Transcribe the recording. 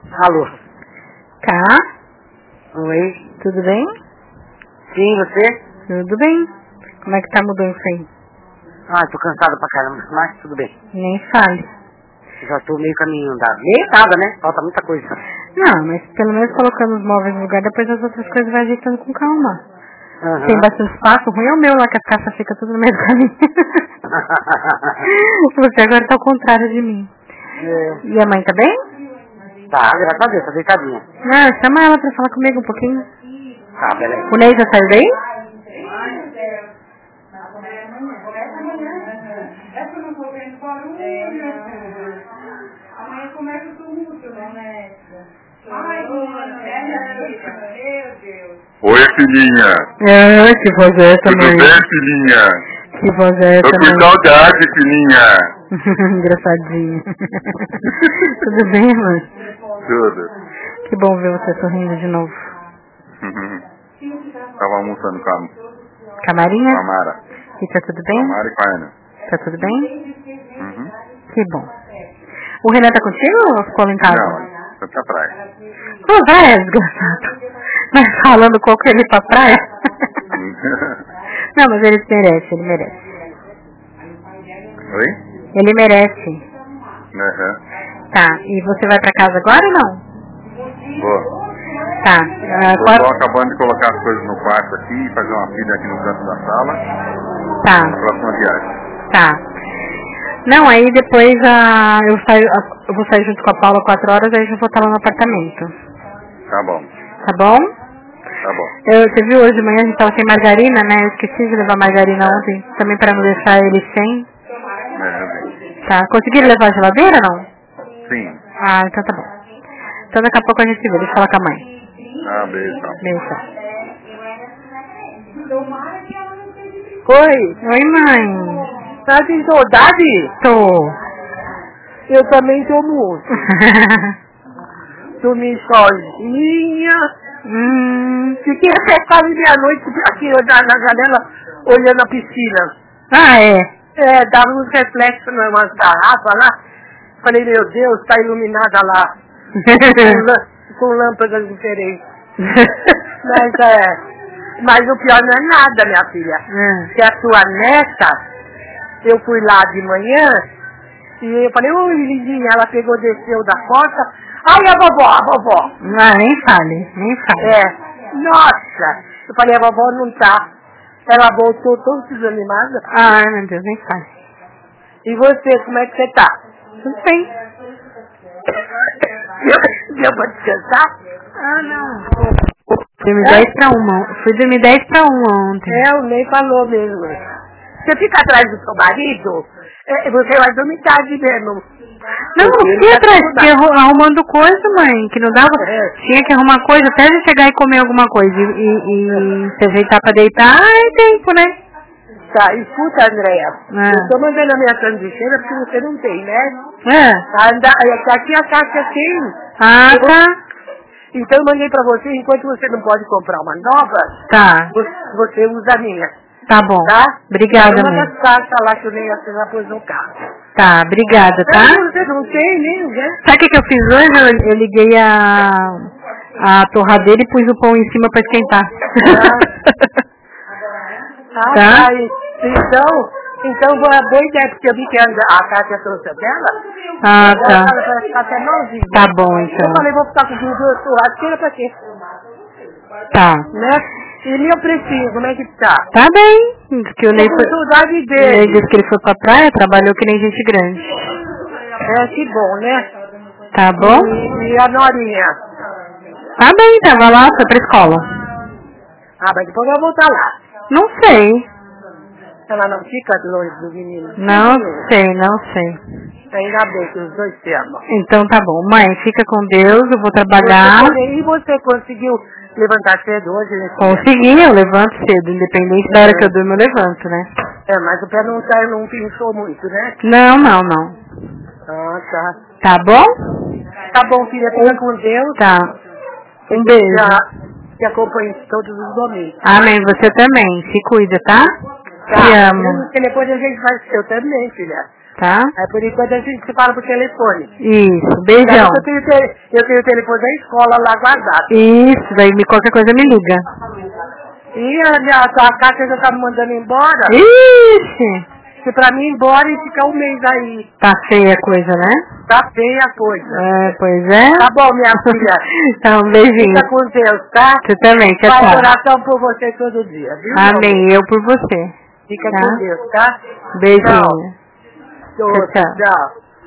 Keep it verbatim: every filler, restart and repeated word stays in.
Alô? Tá? Oi? Tudo bem? Sim, você? Tudo bem. Como é que tá a mudança aí? Ah, tô cansada pra caramba, mas tudo bem. Nem fale. Já tô meio caminho andado. Meio nada, né? Falta muita coisa. Não, mas pelo menos colocando os móveis no lugar, depois as outras coisas vai ajeitando com calma. Uhum. Tem bastante espaço, o ruim é o meu lá, que as caixas ficam tudo no meio do caminho. Você agora tá ao contrário de mim. É. E a mãe tá bem? Tá, graças a Deus, tá deitadinha. Ah, chama ela pra falar comigo um pouquinho. Tá, beleza. O Ney já saiu daí? Amanhã começa tudo, né? Ai, meu Deus. Oi, filhinha. Ah, que voz é essa, Tudo mãe? bem, filhinha? Que voz é Tô essa, com mãe? saudade, filhinha. Engraçadinha. Tudo bem, mãe? Tudo. Que bom ver você sorrindo de novo. Tava almoçando com a, Com a Marinha? com a Mara. E tá tudo Com a bem? Mara e com a Ana. Tá tudo bem? Uhum. Que bom. O Renan tá contigo ou ficou lá em casa? Não, foi pra praia. Pô, vai, desgraçado. Mas falando qual que ele ir pra praia? Não, mas ele merece, ele merece. Oi? Ele merece. Uhum. Tá, e você vai pra casa agora ou não? Vou. Tá. Uh, Tô qual... só acabando de colocar as coisas no quarto aqui e fazer uma pilha aqui no canto da sala. Tá. Na próxima viagem. Tá. Não, aí depois a, eu, saio, a, eu vou sair junto com a Paula quatro horas, aí eu já vou estar lá no apartamento. Tá bom. Tá bom? Tá bom. Eu, você viu hoje de manhã a gente tava sem margarina, né? Eu esqueci de levar margarina ontem, também para não deixar ele sem. É, Tá. Conseguiram levar a geladeira ou não? sim. Ah, então tá bom. Então daqui a pouco a gente se vê, deixa eu falar com a mãe. Ah, beijo. Beijo. Oi? Oi, mãe. Tá com saudade? Tô. Eu também tô muito. Dormi sozinha. hum. Fiquei até quase meia-noite aqui na, na janela, olhando a piscina. Ah, é? É, dava uns reflexos numas garrafas lá. Falei, meu Deus, tá iluminada lá. com, lã- com lâmpadas diferentes. Mas é... Mas o pior não é nada, minha filha. Hum. Que a sua neta, eu fui lá de manhã, e eu falei, oi, lindinha, ela pegou, desceu da porta. Ai, a vovó, a vovó. Ah, nem fale, nem fale. É, nossa. Eu falei, a vovó não tá. Ela voltou toda desanimada. Ai, meu Deus, nem fale. E você, como é que você tá? Tudo bem. Deu pra descansar? Ah, não. Fui dormir dez pra uma. Fui dormir dez pra uma ontem. É, o Ney falou mesmo. Você fica atrás do seu marido, é, você vai dormir tarde mesmo. Não, não Porque ele fui tá atrás, acordado. fiquei arru- arrumando coisa, mãe, que não dava. É. Tinha que arrumar coisa até a gente chegar e comer alguma coisa. E, e, e se ajeitar pra deitar, ai, tempo, né? Tá, escuta, Andréia. É. Eu tô mandando a minha sanduicheira porque você não tem, né? É. Anda, aqui a caixa tem. Ah, Eu vou- tá. Então eu mandei pra você, enquanto você não pode comprar uma nova, Tá. você, você usa a minha, Tá bom. tá? Obrigada, Uma mãe. das caixas lá que eu nem você já pôs no carro. Tá, obrigada, tá? Mas você não tem nem, né? Sabe o que, que eu fiz hoje? Eu, eu liguei a, a torradeira e pus o pão em cima pra esquentar. Ah, Tá? tá. e- Então, então boa boa ideia, porque eu vi que a, a Kátia trouxe a dela. Ah, Ela tá. fala pra ficar até malzinha. Tá bom, então. Eu falei, vou ficar com duas churrasqueiras pra quê? Tá. Né? E meu precinho, como é que tá? Tá bem. Diz que o Ney Tô foi... com saudade Ele dele. disse que ele foi pra praia, trabalhou que nem gente grande. É, que bom, né? Tá bom? E, e a Norinha? Tá bem, tava lá, foi pra escola. Ah, mas depois vai voltar lá. Não sei. Ela não fica longe do menino. Não sei, não sei. Ainda bem que os dois se amam. Então tá bom. Mãe, fica com Deus, eu vou trabalhar. Você, e você conseguiu levantar cedo hoje? Nesse Consegui, eu levanto cedo. Independente da hora que eu durmo, eu levanto, né? É, mas o pé não, tá, não pinchou muito, né? Não, não, não. Ah, tá. Tá bom? Tá bom, filha, fica com Deus. Tá. Um beijo. Já te acompanho todos os domingos. Amém, você também. Se cuida, tá? Tá. Te amo. Porque depois a gente vai... Eu também, filha. tá? É, por enquanto a gente se fala por telefone. Isso, beijão. Eu tenho, te- eu tenho o telefone da escola lá guardado. Isso, daí me qualquer coisa me liga. E a, minha, a Cátia já tá me mandando embora. Ixi! Se pra mim ir embora e ficar um mês aí. Tá feia a coisa, né? Tá feia a coisa. É, pois é. Tá bom, minha filha. Então, um beijinho. Fica com Deus, tá? Você também, tchau, Faz tchau. oração por você todo dia, viu? Amém, eu por você. Fica Tá? com Deus, tá? Beijinho. Tchau. Tchau, tchau. Tchau.